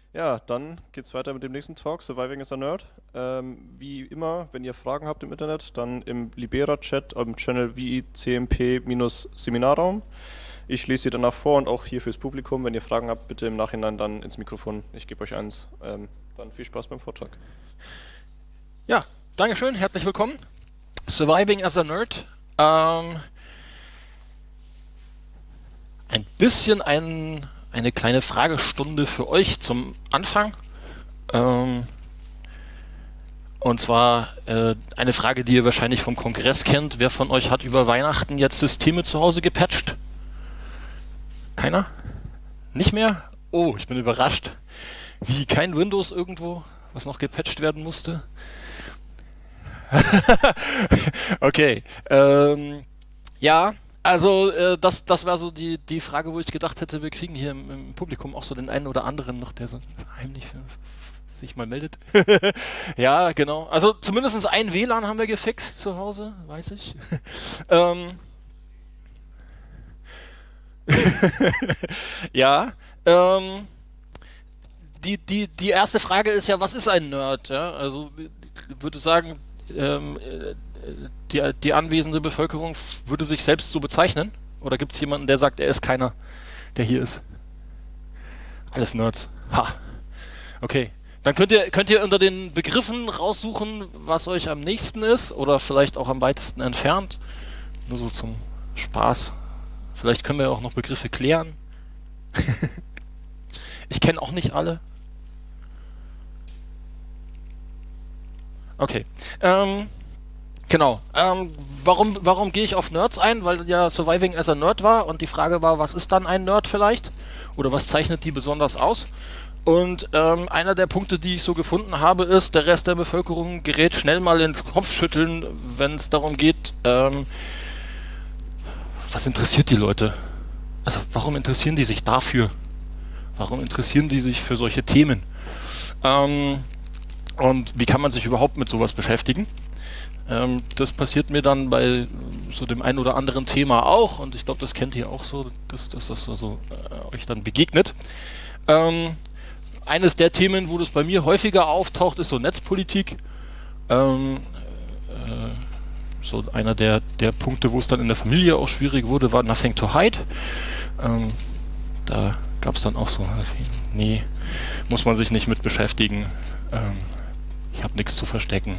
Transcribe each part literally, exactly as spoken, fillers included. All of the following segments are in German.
Ja, dann geht's weiter mit dem nächsten Talk, Surviving as a Nerd. Ähm, wie immer, wenn ihr Fragen habt im Internet, dann im Libera-Chat am Channel V I C M P-Seminarraum. Ich lese sie danach vor und auch hier fürs Publikum. Wenn ihr Fragen habt, bitte im Nachhinein dann ins Mikrofon. Ich gebe euch eins. Ähm, dann viel Spaß beim Vortrag. Ja, Dankeschön, herzlich willkommen. Surviving as a Nerd. Ähm, ein bisschen ein, eine kleine Fragestunde für euch zum Anfang. Ähm, und zwar äh, eine Frage, die ihr wahrscheinlich vom Kongress kennt. Wer von euch hat über Weihnachten jetzt Systeme zu Hause gepatcht? Keiner? Nicht mehr? Oh, ich bin überrascht. Wie, kein Windows irgendwo, was noch gepatcht werden musste? Okay. Ähm, ja, also äh, das, das war so die, die Frage, wo ich gedacht hätte, wir kriegen hier im, im Publikum auch so den einen oder anderen noch, der so heimlich äh, sich mal meldet. Ja, genau. Also zumindest ein W L A N haben wir gefixt zu Hause, weiß ich. ähm, ja, ähm, die, die, die erste Frage ist ja, was ist ein Nerd? Ja? Also ich würde sagen, ähm, äh, die, die anwesende Bevölkerung f- würde sich selbst so bezeichnen? Oder gibt es jemanden, der sagt, er ist keiner, der hier ist? Alles Nerds. Ha. Okay. Dann könnt ihr, könnt ihr unter den Begriffen raussuchen, was euch am nächsten ist oder vielleicht auch am weitesten entfernt. Nur so zum Spaß. Vielleicht können wir auch noch Begriffe klären. Ich kenne auch nicht alle. Okay. Ähm, genau. Ähm, warum warum gehe ich auf Nerds ein? Weil ja Surviving as a Nerd war und die Frage war, was ist dann ein Nerd vielleicht? Oder was zeichnet die besonders aus? Und ähm, einer der Punkte, die ich so gefunden habe, ist, der Rest der Bevölkerung gerät schnell mal in den Kopfschütteln, wenn es darum geht, ähm, was interessiert die Leute? Also warum interessieren die sich dafür? Warum interessieren die sich für solche Themen? Ähm, und wie kann man sich überhaupt mit sowas beschäftigen? Ähm, das passiert mir dann bei so dem einen oder anderen Thema auch und ich glaube, das kennt ihr auch so, dass, dass das so äh, euch dann begegnet. Ähm, eines der Themen, wo das bei mir häufiger auftaucht, ist so Netzpolitik. Ähm, äh, so einer der, der Punkte, wo es dann in der Familie auch schwierig wurde, war Nothing to Hide. Ähm, da gab es dann auch so, nee, muss man sich nicht mit beschäftigen. Ähm, ich habe nichts zu verstecken.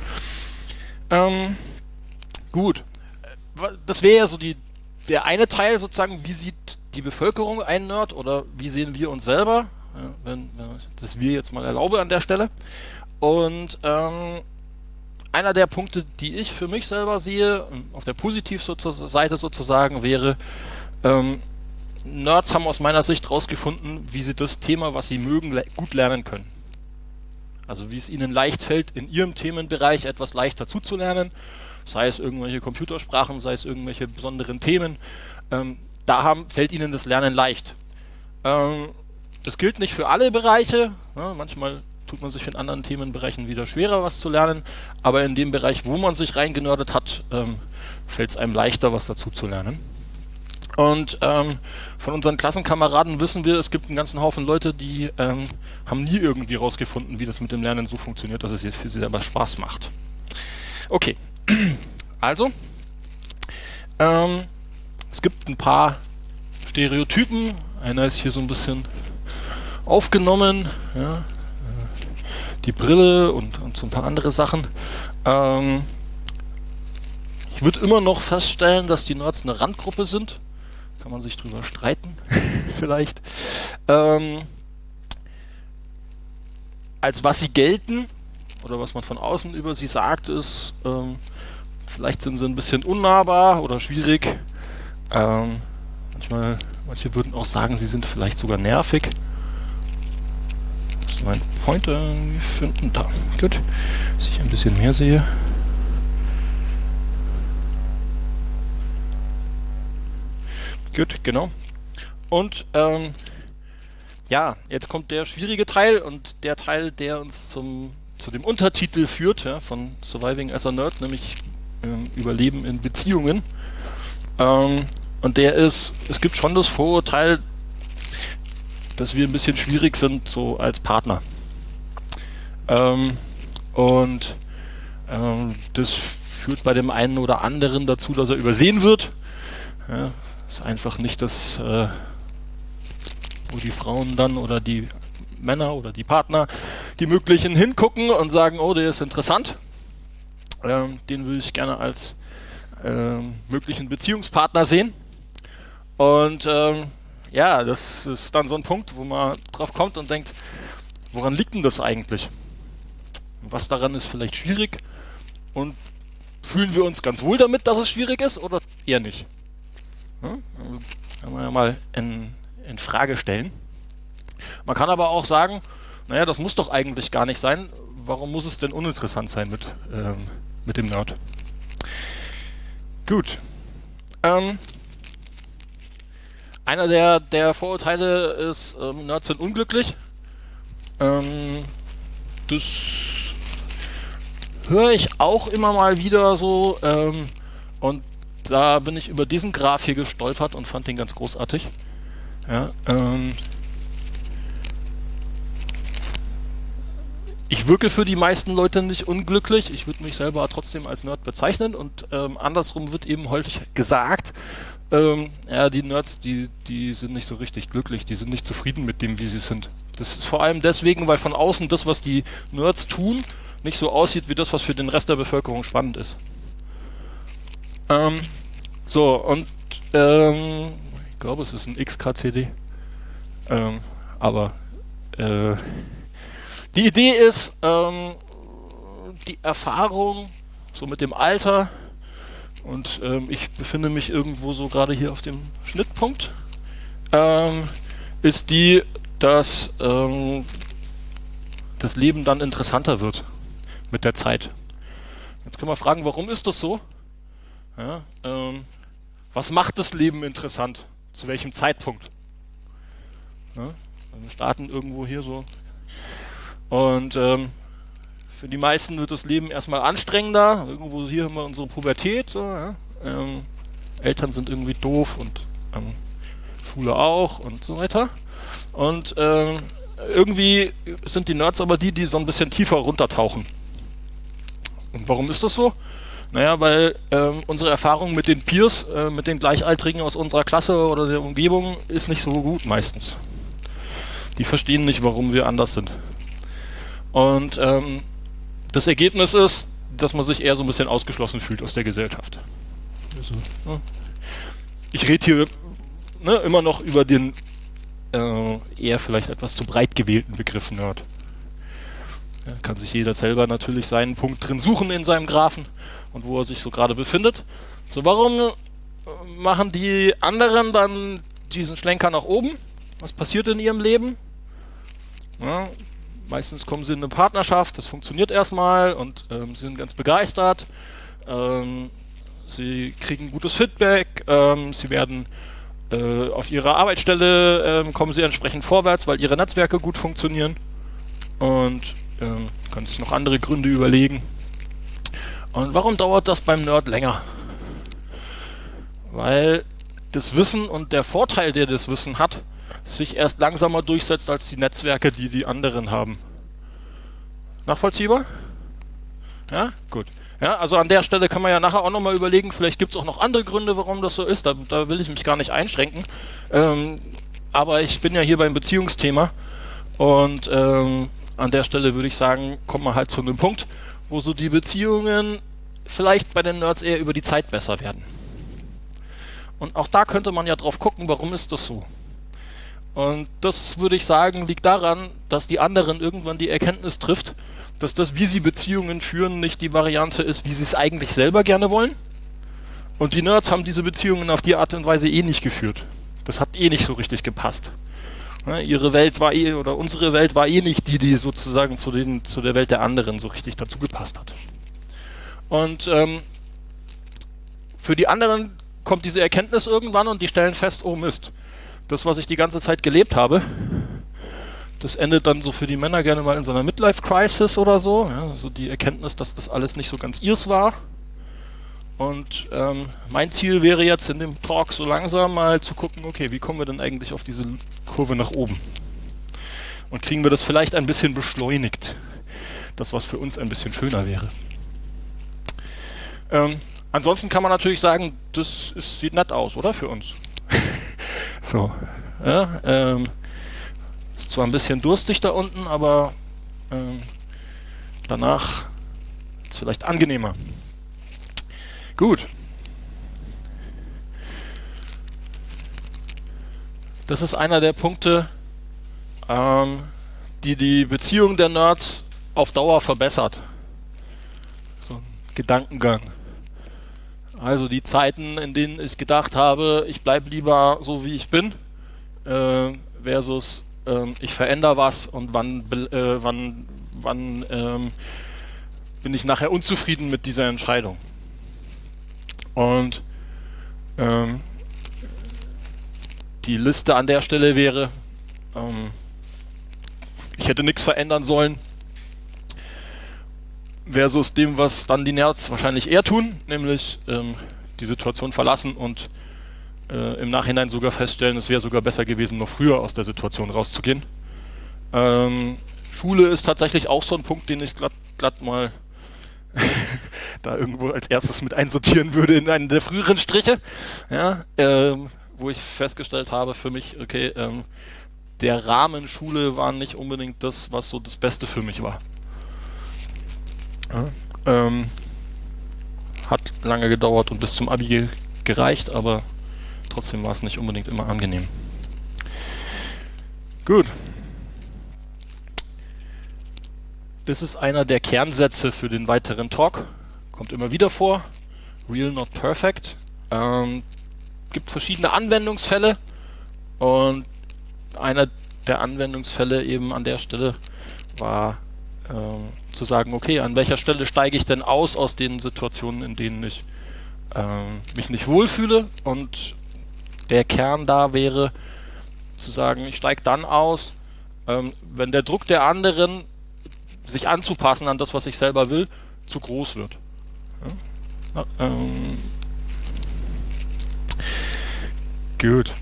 Ähm, gut. Das wäre ja so die, der eine Teil sozusagen, wie sieht die Bevölkerung einen Nerd oder wie sehen wir uns selber? Ja, wenn, wenn ich das wir jetzt mal erlaube an der Stelle. Und ähm, einer der Punkte, die ich für mich selber sehe, auf der Positivseite sozusagen, wäre, ähm, Nerds haben aus meiner Sicht herausgefunden, wie sie das Thema, was sie mögen, le gut lernen können. Also wie es ihnen leicht fällt, in ihrem Themenbereich etwas leichter zuzulernen, sei es irgendwelche Computersprachen, sei es irgendwelche besonderen Themen. Ähm, da haben, fällt ihnen das Lernen leicht. Ähm, das gilt nicht für alle Bereiche. Ja, manchmal tut man sich in anderen Themenbereichen wieder schwerer, was zu lernen. Aber in dem Bereich, wo man sich reingenördet hat, ähm, fällt es einem leichter, was dazu zu lernen. Und ähm, von unseren Klassenkameraden wissen wir, es gibt einen ganzen Haufen Leute, die ähm, haben nie irgendwie rausgefunden, wie das mit dem Lernen so funktioniert, dass es jetzt für sie selber Spaß macht. Okay, also, ähm, es gibt ein paar Stereotypen. Einer ist hier so ein bisschen aufgenommen, ja, die Brille und, und so ein paar andere Sachen. Ähm, ich würde immer noch feststellen, dass die Nerds eine Randgruppe sind. Kann man sich drüber streiten, vielleicht. Ähm, als was sie gelten oder was man von außen über sie sagt, ist, ähm, vielleicht sind sie ein bisschen unnahbar oder schwierig. Ähm, manchmal, manche würden auch sagen, sie sind vielleicht sogar nervig. Das ist mein Pointer finden. Da, gut. Dass ich ein bisschen mehr sehe. Gut, genau. Und ähm, ja, jetzt kommt der schwierige Teil und der Teil, der uns zum, zu dem Untertitel führt, ja, von Surviving as a Nerd, nämlich ähm, Überleben in Beziehungen. Ähm, und der ist, es gibt schon das Vorurteil, dass wir ein bisschen schwierig sind, so als Partner. Ähm, und ähm, das führt bei dem einen oder anderen dazu, dass er übersehen wird. Ja, ist einfach nicht das, äh, wo die Frauen dann oder die Männer oder die Partner, die möglichen hingucken und sagen, oh, der ist interessant. Ähm, den will ich gerne als ähm, möglichen Beziehungspartner sehen. Und ähm, ja, das ist dann so ein Punkt, wo man drauf kommt und denkt, woran liegt denn das eigentlich? Was daran ist vielleicht schwierig? Und fühlen wir uns ganz wohl damit, dass es schwierig ist oder eher nicht? Ja, also kann man ja mal in, in Frage stellen. Man kann aber auch sagen, naja, das muss doch eigentlich gar nicht sein. Warum muss es denn uninteressant sein mit, ähm, mit dem Nerd? Gut. Ähm, einer der, der Vorurteile ist, ähm, Nerds sind unglücklich. Ähm, das höre ich auch immer mal wieder so. Ähm, und da bin ich über diesen Graph hier gestolpert und fand den ganz großartig. Ja, ähm, ich wirke für die meisten Leute nicht unglücklich. Ich würde mich selber trotzdem als Nerd bezeichnen. Und ähm, andersrum wird eben häufig gesagt, ähm, ja, die Nerds, die, die sind nicht so richtig glücklich. Die sind nicht zufrieden mit dem, wie sie sind. Das ist vor allem deswegen, weil von außen das, was die Nerds tun, nicht so aussieht wie das, was für den Rest der Bevölkerung spannend ist. Ähm, so, und ähm, ich glaube, es ist ein X K C D. Ähm, aber äh, die Idee ist, ähm, die Erfahrung so mit dem Alter, und ähm, ich befinde mich irgendwo so gerade hier auf dem Schnittpunkt, ähm, ist die, dass ähm, das Leben dann interessanter wird mit der Zeit. Jetzt können wir fragen, warum ist das so? Ja, ähm, was macht das Leben interessant? Zu welchem Zeitpunkt? Ja, wir starten irgendwo hier so. Und ähm, für die meisten wird das Leben erstmal anstrengender. Irgendwo hier haben wir unsere Pubertät. So, ja. ähm, Eltern sind irgendwie doof und ähm, Schule auch und so weiter. Und ähm, irgendwie sind die Nerds aber die, die so ein bisschen tiefer runtertauchen. Und warum ist das so? Naja, weil ähm, unsere Erfahrung mit den Peers, äh, mit den Gleichaltrigen aus unserer Klasse oder der Umgebung ist nicht so gut meistens. Die verstehen nicht, warum wir anders sind. Und ähm, das Ergebnis ist, dass man sich eher so ein bisschen ausgeschlossen fühlt aus der Gesellschaft. Also, ja. Ich rede hier ne, immer noch über den äh, eher vielleicht etwas zu breit gewählten Begriff Nerd. Ja, kann sich jeder selber natürlich seinen Punkt drin suchen in seinem Graphen und wo er sich so gerade befindet. So, warum machen die anderen dann diesen Schlenker nach oben? Was passiert in ihrem Leben? Ja, meistens kommen sie in eine Partnerschaft, das funktioniert erstmal und ähm, sind ganz begeistert. Ähm, sie kriegen gutes Feedback, ähm, sie werden äh, auf ihrer Arbeitsstelle, ähm, kommen sie entsprechend vorwärts, weil ihre Netzwerke gut funktionieren. Und ähm, kann sich noch andere Gründe überlegen. Und warum dauert das beim Nerd länger? Weil das Wissen und der Vorteil, der das Wissen hat, sich erst langsamer durchsetzt als die Netzwerke, die die anderen haben. Nachvollziehbar? Ja, gut. Ja, also an der Stelle kann man ja nachher auch nochmal überlegen, vielleicht gibt es auch noch andere Gründe, warum das so ist, da, da will ich mich gar nicht einschränken. Ähm, aber ich bin ja hier beim Beziehungsthema und ähm, an der Stelle würde ich sagen, kommt man halt zu einem Punkt, wo so die Beziehungen vielleicht bei den Nerds eher über die Zeit besser werden. Und auch da könnte man ja drauf gucken, warum ist das so? Und das, würde ich sagen, liegt daran, dass die anderen irgendwann die Erkenntnis trifft, dass das, wie sie Beziehungen führen, nicht die Variante ist, wie sie es eigentlich selber gerne wollen. Und die Nerds haben diese Beziehungen auf die Art und Weise eh nicht geführt. Das hat eh nicht so richtig gepasst. Ja, ihre Welt war eh, oder unsere Welt war eh nicht die, die sozusagen zu, den, zu der Welt der anderen so richtig dazu gepasst hat. Und ähm, für die anderen kommt diese Erkenntnis irgendwann und die stellen fest, oh Mist, das, was ich die ganze Zeit gelebt habe, das endet dann so für die Männer gerne mal in so einer Midlife-Crisis oder so. Ja, so die Erkenntnis, dass das alles nicht so ganz ihrs war. Und ähm, mein Ziel wäre jetzt in dem Talk so langsam mal zu gucken, okay, wie kommen wir denn eigentlich auf diese Kurve nach oben? Und kriegen wir das vielleicht ein bisschen beschleunigt. Das, was für uns ein bisschen schöner wäre. Ähm, ansonsten kann man natürlich sagen, das ist, sieht nett aus, oder? Für uns. So. Ja, ähm, ist zwar ein bisschen durstig da unten, aber ähm, danach ist es vielleicht angenehmer. Gut. Das ist einer der Punkte, ähm, die die Beziehung der Nerds auf Dauer verbessert. So ein Gedankengang. Also die Zeiten, in denen ich gedacht habe, ich bleibe lieber so wie ich bin, äh, versus äh, ich verändere was und wann, äh, wann, wann ähm, bin ich nachher unzufrieden mit dieser Entscheidung. Und ähm, die Liste an der Stelle wäre, ähm, ich hätte nichts verändern sollen, versus dem, was dann die Nerds wahrscheinlich eher tun, nämlich ähm, die Situation verlassen und äh, im Nachhinein sogar feststellen, es wäre sogar besser gewesen, noch früher aus der Situation rauszugehen. Ähm, Schule ist tatsächlich auch so ein Punkt, den ich glatt, glatt mal da irgendwo als erstes mit einsortieren würde in einen der früheren Striche, ja, ähm, wo ich festgestellt habe für mich, okay, ähm, der Rahmen Schule war nicht unbedingt das, was so das Beste für mich war. Ja, ähm, hat lange gedauert und bis zum Abi gereicht, aber trotzdem war es nicht unbedingt immer angenehm. Gut. Das ist einer der Kernsätze für den weiteren Talk. Kommt immer wieder vor. Real, not perfect. Ähm, gibt verschiedene Anwendungsfälle und einer der Anwendungsfälle eben an der Stelle war ähm, zu sagen, okay, an welcher Stelle steige ich denn aus aus den Situationen, in denen ich ähm, mich nicht wohlfühle, und der Kern da wäre zu sagen, ich steige dann aus, ähm, wenn der Druck der anderen, sich anzupassen an das, was ich selber will, zu groß wird. Ja? Ja, ähm, gut.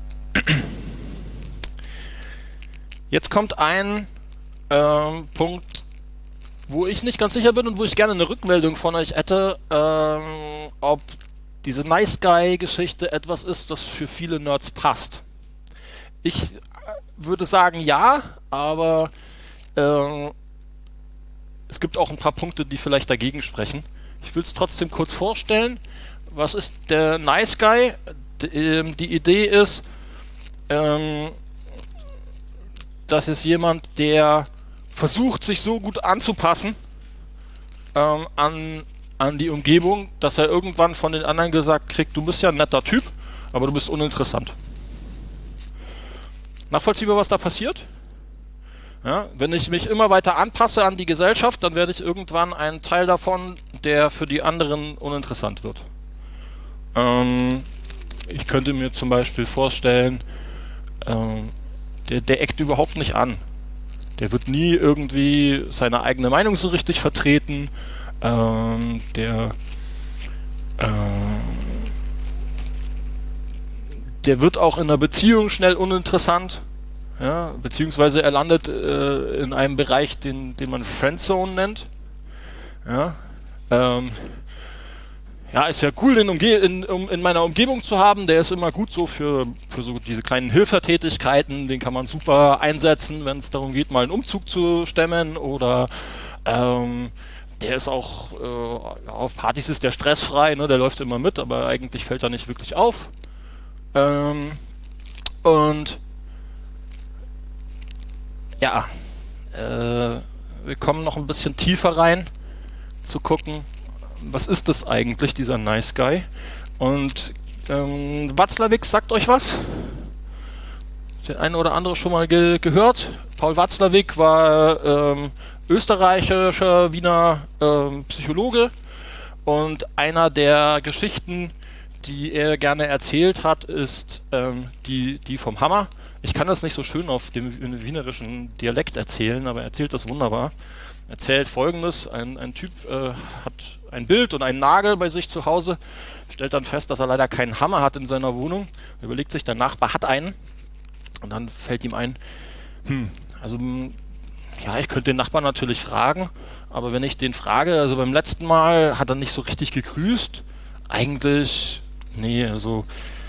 Jetzt kommt ein ähm, Punkt, wo ich nicht ganz sicher bin und wo ich gerne eine Rückmeldung von euch hätte, ähm, ob diese Nice Guy-Geschichte etwas ist, das für viele Nerds passt. Ich würde sagen ja, aber äh, es gibt auch ein paar Punkte, die vielleicht dagegen sprechen. Ich will es trotzdem kurz vorstellen. Was ist der Nice Guy? Die, die Idee ist, ähm, das ist jemand, der versucht, sich so gut anzupassen ähm, an, an die Umgebung, dass er irgendwann von den anderen gesagt kriegt, du bist ja ein netter Typ, aber du bist uninteressant. Nachvollziehbar, was da passiert? Ja, wenn ich mich immer weiter anpasse an die Gesellschaft, dann werde ich irgendwann ein Teil davon, der für die anderen uninteressant wird. Ähm, ich könnte mir zum Beispiel vorstellen, ähm, der, der eckt überhaupt nicht an. Der wird nie irgendwie seine eigene Meinung so richtig vertreten. Ähm, der, äh, der wird auch in einer Beziehung schnell uninteressant. Ja, beziehungsweise er landet äh, in einem Bereich, den, den man Friendzone nennt. Ja, ähm, ja, ist ja cool, den Umge in, um, in meiner Umgebung zu haben. Der ist immer gut so für, für so diese kleinen Hilfertätigkeiten. Den kann man super einsetzen, wenn es darum geht, mal einen Umzug zu stemmen. Oder ähm, der ist auch, äh, ja, auf Partys ist der stressfrei, ne? Der läuft immer mit, aber eigentlich fällt er nicht wirklich auf. Ähm, und ja, äh, wir kommen noch ein bisschen tiefer rein, zu gucken, was ist das eigentlich, dieser Nice Guy? Und ähm, Watzlawick sagt euch was? Den einen oder andere schon mal ge gehört? Paul Watzlawick war ähm, österreichischer Wiener ähm, Psychologe, und einer der Geschichten, die er gerne erzählt hat, ist ähm, die, die vom Hammer. Ich kann das nicht so schön auf dem wienerischen Dialekt erzählen, aber er erzählt das wunderbar. Er erzählt Folgendes: Ein, ein Typ äh, hat ein Bild und einen Nagel bei sich zu Hause, stellt dann fest, dass er leider keinen Hammer hat in seiner Wohnung. Er überlegt sich, der Nachbar hat einen, und dann fällt ihm ein, hm, Also, ja, ich könnte den Nachbarn natürlich fragen, aber wenn ich den frage, also beim letzten Mal hat er nicht so richtig gegrüßt. Eigentlich, nee, also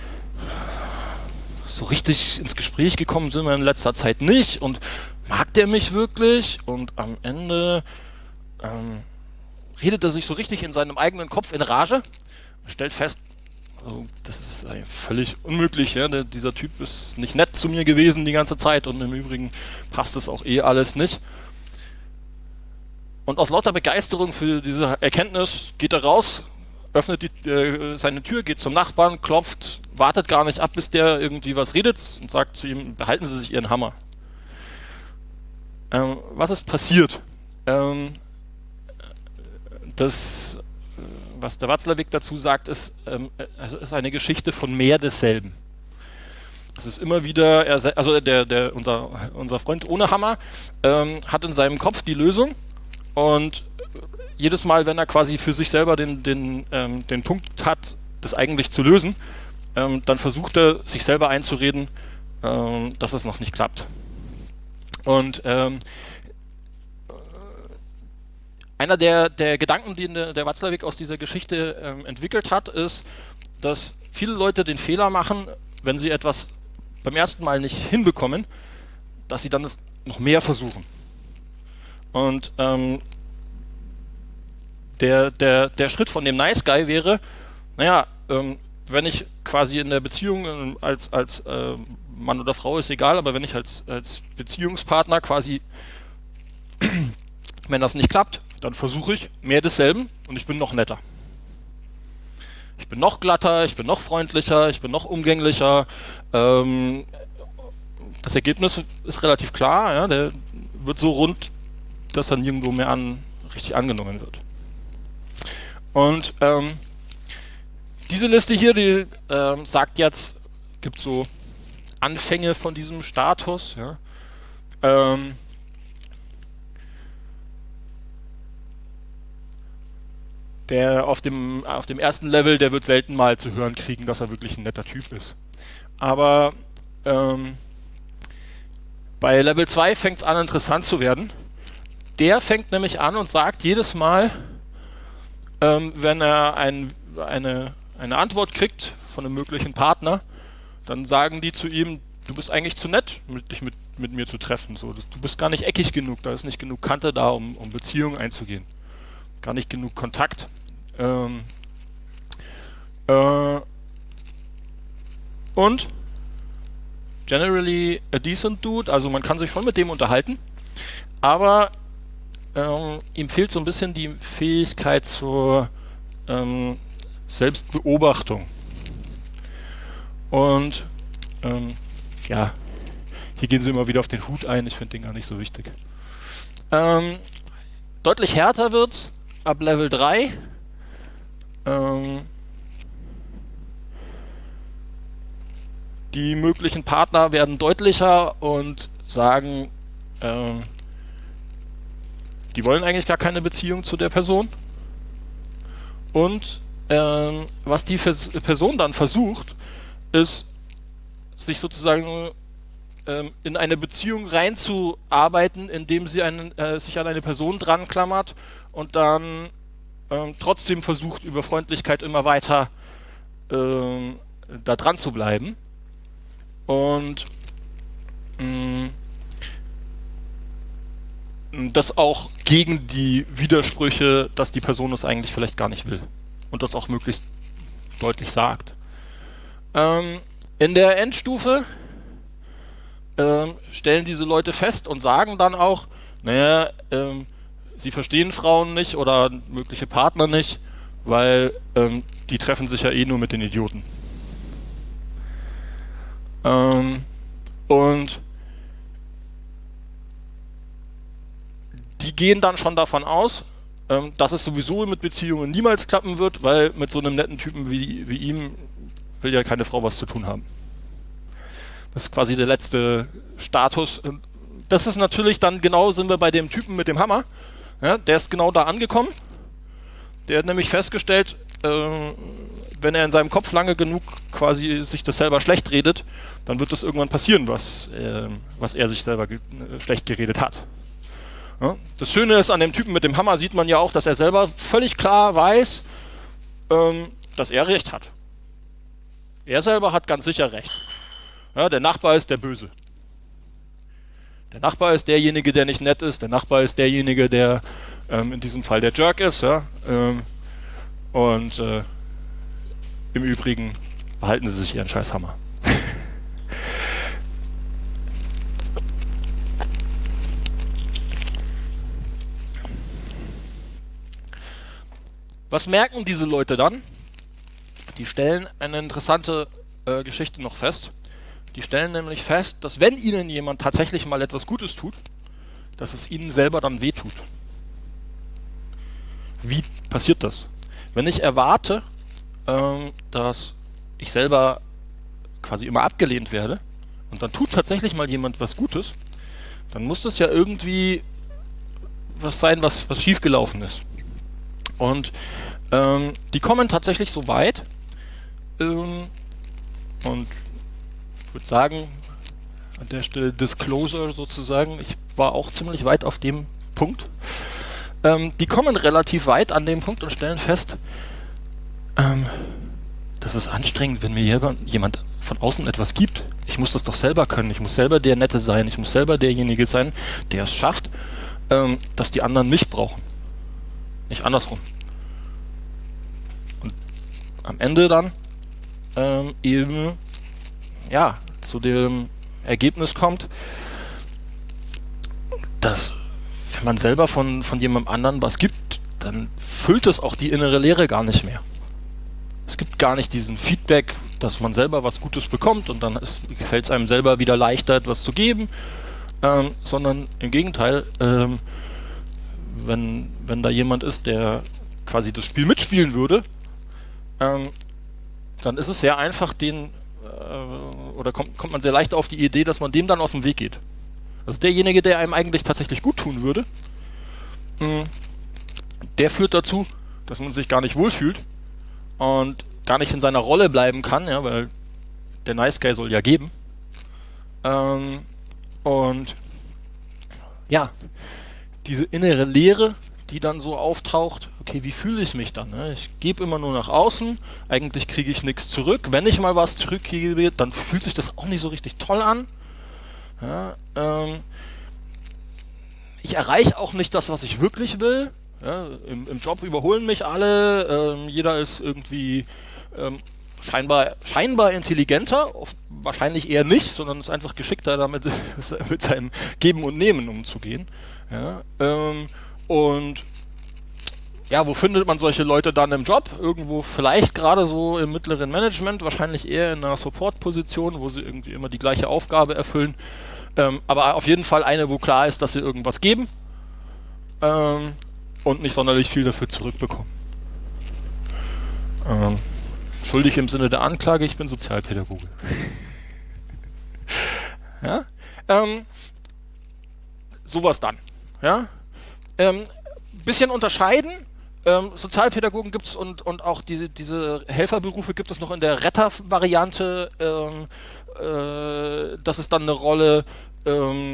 so richtig ins Gespräch gekommen sind wir in letzter Zeit nicht und mag der mich wirklich? Und am Ende ähm, redet er sich so richtig in seinem eigenen Kopf in Rage, stellt fest, also das ist völlig unmöglich, ja? Der, dieser Typ ist nicht nett zu mir gewesen die ganze Zeit und im Übrigen passt es auch eh alles nicht. Und aus lauter Begeisterung für diese Erkenntnis geht er raus, öffnet die, äh, seine Tür, geht zum Nachbarn, klopft, wartet gar nicht ab, bis der irgendwie was redet und sagt zu ihm, behalten Sie sich Ihren Hammer. Ähm, was ist passiert? Ähm, das, was der Watzlawick dazu sagt, ist, ähm, es ist eine Geschichte von mehr desselben. Es ist immer wieder, er, also der, der, unser, unser Freund ohne Hammer ähm, hat in seinem Kopf die Lösung und jedes Mal, wenn er quasi für sich selber den, den, ähm, den Punkt hat, das eigentlich zu lösen, ähm, dann versucht er, sich selber einzureden, ähm, dass es noch nicht klappt. Und ähm, einer der, der Gedanken, die der, der Watzlawick aus dieser Geschichte ähm, entwickelt hat, ist, dass viele Leute den Fehler machen, wenn sie etwas beim ersten Mal nicht hinbekommen, dass sie dann es noch mehr versuchen. Und ähm, der, der, der Schritt von dem Nice Guy wäre, naja, ähm, wenn ich quasi in der Beziehung ähm, als, als äh, Mann oder Frau ist egal, aber wenn ich als, als Beziehungspartner quasi, wenn das nicht klappt, dann versuche ich mehr desselben und ich bin noch netter. Ich bin noch glatter, ich bin noch freundlicher, ich bin noch umgänglicher. Ähm, das Ergebnis ist relativ klar, ja, der wird so rund, dass er nirgendwo mehr an, richtig angenommen wird. Und ähm, diese Liste hier, die ähm, sagt jetzt, gibt so Anfänge von diesem Status. Ja. Ähm, der auf dem, auf dem ersten Level, der wird selten mal zu hören kriegen, dass er wirklich ein netter Typ ist. Aber ähm, bei Level zwei fängt es an, interessant zu werden. Der fängt nämlich an und sagt jedes Mal, ähm, wenn er ein, eine, eine Antwort kriegt von einem möglichen Partner, dann sagen die zu ihm, du bist eigentlich zu nett, mit, dich mit, mit mir zu treffen. So, du bist gar nicht eckig genug, da ist nicht genug Kante da, um, um Beziehungen einzugehen. Gar nicht genug Kontakt. Ähm, äh, und generally a decent dude, also man kann sich schon mit dem unterhalten, aber ähm, ihm fehlt so ein bisschen die Fähigkeit zur ähm, Selbstbeobachtung. Und ähm, ja, hier gehen sie immer wieder auf den Hut ein, ich finde den gar nicht so wichtig. Ähm, deutlich härter wird's ab Level drei. Ähm, die möglichen Partner werden deutlicher und sagen, ähm, die wollen eigentlich gar keine Beziehung zu der Person. Und ähm, was die Vers- Person dann versucht, ist, sich sozusagen ähm, in eine Beziehung reinzuarbeiten, indem sie einen, äh, sich an eine Person dran klammert und dann ähm, trotzdem versucht, über Freundlichkeit immer weiter ähm, da dran zu bleiben. Und mh, das auch gegen die Widersprüche, dass die Person es eigentlich vielleicht gar nicht will. Und das auch möglichst deutlich sagt. Ähm, in der Endstufe ähm, stellen diese Leute fest und sagen dann auch, naja, ähm, sie verstehen Frauen nicht oder mögliche Partner nicht, weil ähm, die treffen sich ja eh nur mit den Idioten. Ähm, und die gehen dann schon davon aus, ähm, dass es sowieso mit Beziehungen niemals klappen wird, weil mit so einem netten Typen wie, wie ihm will ja keine Frau was zu tun haben. Das ist quasi der letzte Status. Das ist natürlich dann genau, sind wir bei dem Typen mit dem Hammer. Ja, der ist genau da angekommen. Der hat nämlich festgestellt, äh, wenn er in seinem Kopf lange genug quasi sich das selber schlecht redet, dann wird das irgendwann passieren, was, äh, was er sich selber ge äh, schlecht geredet hat. Ja? Das Schöne ist, an dem Typen mit dem Hammer sieht man ja auch, dass er selber völlig klar weiß, ähm, dass er recht hat. Er selber hat ganz sicher recht. Ja, der Nachbar ist der Böse. Der Nachbar ist derjenige, der nicht nett ist. Der Nachbar ist derjenige, der ähm, in diesem Fall der Jerk ist. Ja? Ähm, und äh, im Übrigen behalten Sie sich Ihren scheiß Hammer. Was merken diese Leute dann? Die stellen eine interessante äh, Geschichte noch fest. Die stellen nämlich fest, dass wenn ihnen jemand tatsächlich mal etwas Gutes tut, dass es ihnen selber dann wehtut. Wie passiert das? Wenn ich erwarte, ähm, dass ich selber quasi immer abgelehnt werde und dann tut tatsächlich mal jemand was Gutes, dann muss das ja irgendwie was sein, was, was schiefgelaufen ist. Und ähm, die kommen tatsächlich so weit ähm, und ich würde sagen, an der Stelle Disclosure sozusagen, ich war auch ziemlich weit auf dem Punkt. Ähm, die kommen relativ weit an dem Punkt und stellen fest, ähm, das ist anstrengend, wenn mir jemand von außen etwas gibt. Ich muss das doch selber können, ich muss selber der Nette sein, ich muss selber derjenige sein, der es schafft, ähm, dass die anderen mich brauchen. Nicht andersrum. Und am Ende dann ähm, eben ja, zu dem Ergebnis kommt, dass wenn man selber von, von jemandem anderen was gibt, dann füllt es auch die innere Leere gar nicht mehr. Es gibt gar nicht diesen Feedback, dass man selber was Gutes bekommt und dann gefällt es einem selber wieder leichter, etwas zu geben, ähm, sondern im Gegenteil, ähm, wenn, wenn da jemand ist, der quasi das Spiel mitspielen würde, ähm, dann ist es sehr einfach, den oder kommt, kommt man sehr leicht auf die Idee, dass man dem dann aus dem Weg geht. Also derjenige, der einem eigentlich tatsächlich gut tun würde, mh, der führt dazu, dass man sich gar nicht wohlfühlt und gar nicht in seiner Rolle bleiben kann, ja, weil der Nice Guy soll ja geben. Ähm, und ja, diese innere Leere, die dann so auftaucht, okay, wie fühle ich mich dann? Ne? Ich gebe immer nur nach außen, eigentlich kriege ich nichts zurück. Wenn ich mal was zurückgebe, dann fühlt sich das auch nicht so richtig toll an. Ja, ähm, ich erreiche auch nicht das, was ich wirklich will. Ja, im, im Job überholen mich alle, ähm, jeder ist irgendwie ähm, scheinbar, scheinbar intelligenter, oft, wahrscheinlich eher nicht, sondern ist einfach geschickter damit, mit seinem Geben und Nehmen umzugehen. Ja, ähm, Und ja, wo findet man solche Leute dann im Job? Irgendwo vielleicht gerade so im mittleren Management, wahrscheinlich eher in einer Support-Position, wo sie irgendwie immer die gleiche Aufgabe erfüllen. Ähm, aber auf jeden Fall eine, wo klar ist, dass sie irgendwas geben ähm, und nicht sonderlich viel dafür zurückbekommen. Ähm, schuldig im Sinne der Anklage, ich bin Sozialpädagoge. ja? ähm, sowas dann. Ja? Ähm, bisschen unterscheiden. Ähm, Sozialpädagogen gibt es und, und auch diese, diese Helferberufe gibt es noch in der Retter-Variante. Ähm, äh, das ist dann eine Rolle, ähm,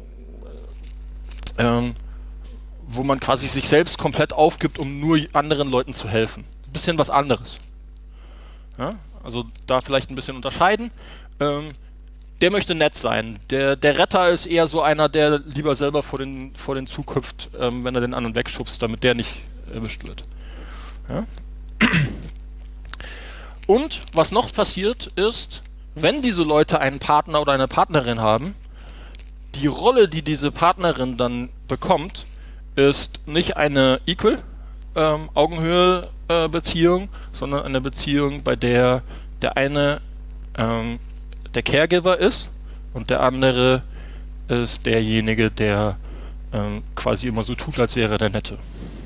ähm, wo man quasi sich selbst komplett aufgibt, um nur anderen Leuten zu helfen. Ein bisschen was anderes. Ja? Also da vielleicht ein bisschen unterscheiden. Ähm, Der möchte nett sein. Der, der Retter ist eher so einer, der lieber selber vor den, vor den Zug hüpft, ähm, wenn er den anderen wegschubst, damit der nicht erwischt wird. Ja? Und was noch passiert ist, wenn diese Leute einen Partner oder eine Partnerin haben, die Rolle, die diese Partnerin dann bekommt, ist nicht eine Equal ähm, Augenhöhe äh, Beziehung, sondern eine Beziehung, bei der der eine ähm, der Caregiver ist und der andere ist derjenige, der ähm, quasi immer so tut, als wäre der Nette.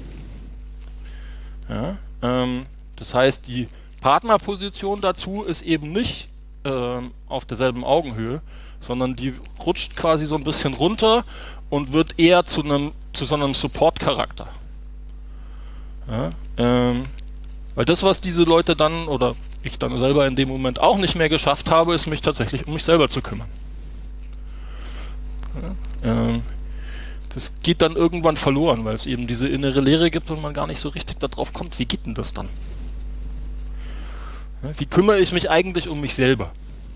Ja, ähm, das heißt, die Partnerposition dazu ist eben nicht ähm, auf derselben Augenhöhe, sondern die rutscht quasi so ein bisschen runter und wird eher zu einem zu so einem Support-Charakter. Ja, ähm, Weil das, was diese Leute dann, oder ich dann selber in dem Moment auch nicht mehr geschafft habe, ist mich tatsächlich um mich selber zu kümmern. Ja, ähm, das geht dann irgendwann verloren, weil es eben diese innere Leere gibt und man gar nicht so richtig darauf kommt, wie geht denn das dann? Ja, wie kümmere ich mich eigentlich um mich selber?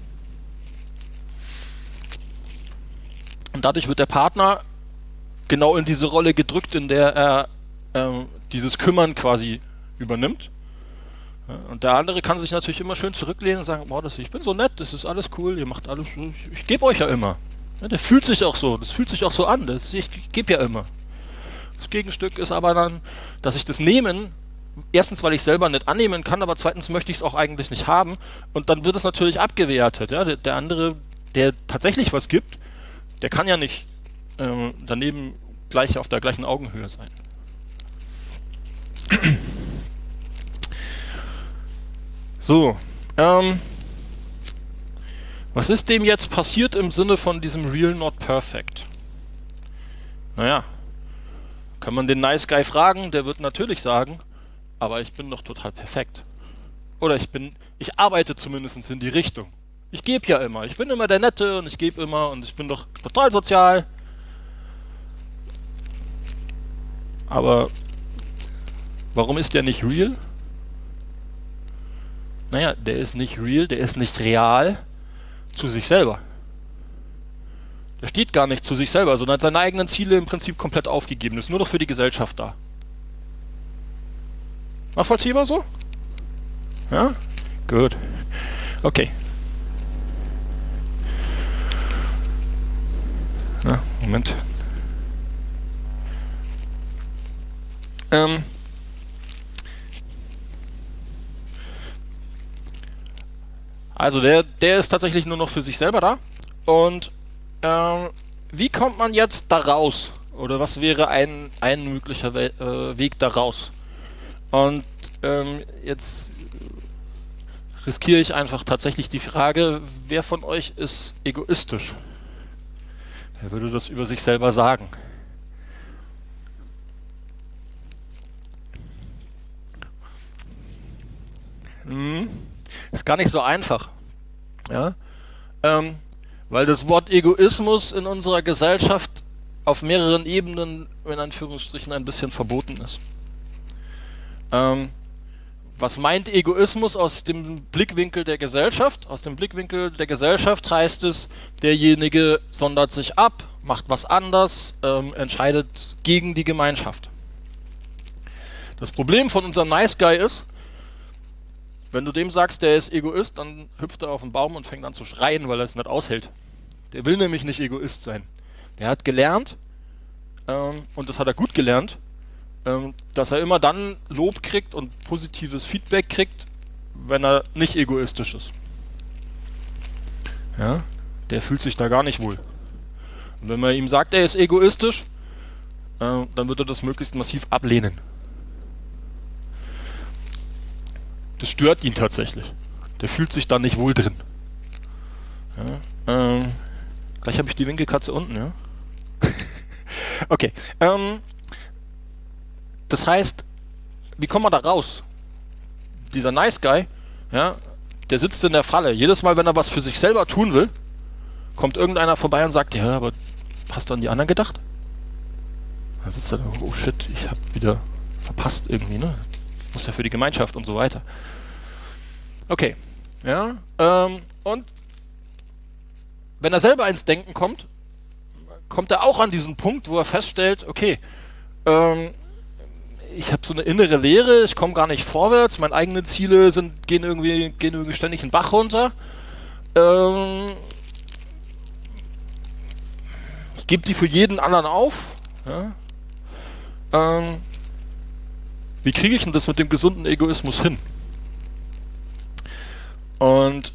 Und dadurch wird der Partner genau in diese Rolle gedrückt, in der er äh, dieses Kümmern quasi übernimmt. Ja, und der andere kann sich natürlich immer schön zurücklehnen und sagen, boah, das, ich bin so nett, das ist alles cool, ihr macht alles, ich, ich gebe euch ja immer. Ja, der fühlt sich auch so, das fühlt sich auch so an, das, ich, ich gebe ja immer. Das Gegenstück ist aber dann, dass ich das Nehmen, erstens, weil ich selber nicht annehmen kann, aber zweitens möchte ich es auch eigentlich nicht haben und dann wird es natürlich abgewertet. Ja? Der, der andere, der tatsächlich was gibt, der kann ja nicht ähm, daneben gleich auf der gleichen Augenhöhe sein. So, ähm, was ist dem jetzt passiert im Sinne von diesem Real Not Perfect? Naja, kann man den Nice Guy fragen, der wird natürlich sagen, aber ich bin doch total perfekt. Oder ich bin, ich arbeite zumindest in die Richtung. Ich gebe ja immer, ich bin immer der Nette und ich gebe immer und ich bin doch total sozial. Aber warum ist der nicht real? Naja, der ist nicht real, der ist nicht real zu sich selber. Der steht gar nicht zu sich selber, sondern hat seine eigenen Ziele im Prinzip komplett aufgegeben. Ist nur noch für die Gesellschaft da. Nachvollziehbar so? Ja? Gut. Okay. Na, Moment. Ähm. Also der, der ist tatsächlich nur noch für sich selber da. Und ähm, wie kommt man jetzt da raus? Oder was wäre ein, ein möglicher We äh, Weg da raus? Und ähm, jetzt riskiere ich einfach tatsächlich die Frage, wer von euch ist egoistisch? Wer würde das über sich selber sagen? Hm, ist gar nicht so einfach. Ja? Ähm, weil das Wort Egoismus in unserer Gesellschaft auf mehreren Ebenen in Anführungsstrichen ein bisschen verboten ist. Ähm, was meint Egoismus aus dem Blickwinkel der Gesellschaft? Aus dem Blickwinkel der Gesellschaft heißt es, derjenige sondert sich ab, macht was anders, ähm, entscheidet gegen die Gemeinschaft. Das Problem von unserem Nice Guy ist, wenn du dem sagst, der ist Egoist, dann hüpft er auf den Baum und fängt an zu schreien, weil er es nicht aushält. Der will nämlich nicht Egoist sein. Der hat gelernt, ähm, und das hat er gut gelernt, ähm, dass er immer dann Lob kriegt und positives Feedback kriegt, wenn er nicht egoistisch ist. Ja? Der fühlt sich da gar nicht wohl. Und wenn man ihm sagt, er ist egoistisch, äh, dann wird er das möglichst massiv ablehnen. Das stört ihn tatsächlich. Der fühlt sich da nicht wohl drin. Ja, ähm, gleich habe ich die Winkelkatze unten, ja? Okay. Ähm, das heißt, wie kommen wir da raus? Dieser Nice Guy, ja, der sitzt in der Falle. Jedes Mal, wenn er was für sich selber tun will, kommt irgendeiner vorbei und sagt, ja, aber hast du an die anderen gedacht? Dann sitzt er da, oh shit, ich habe wieder verpasst irgendwie, ne? Muss ja für die Gemeinschaft und so weiter. Okay, ja, ähm, und wenn er selber ins Denken kommt, kommt er auch an diesen Punkt, wo er feststellt, okay, ähm, ich habe so eine innere Leere, ich komme gar nicht vorwärts, meine eigenen Ziele sind, gehen, irgendwie, gehen irgendwie ständig den Bach runter. Ähm, ich gebe die für jeden anderen auf. Ja? Ähm, wie kriege ich denn das mit dem gesunden Egoismus hin? Und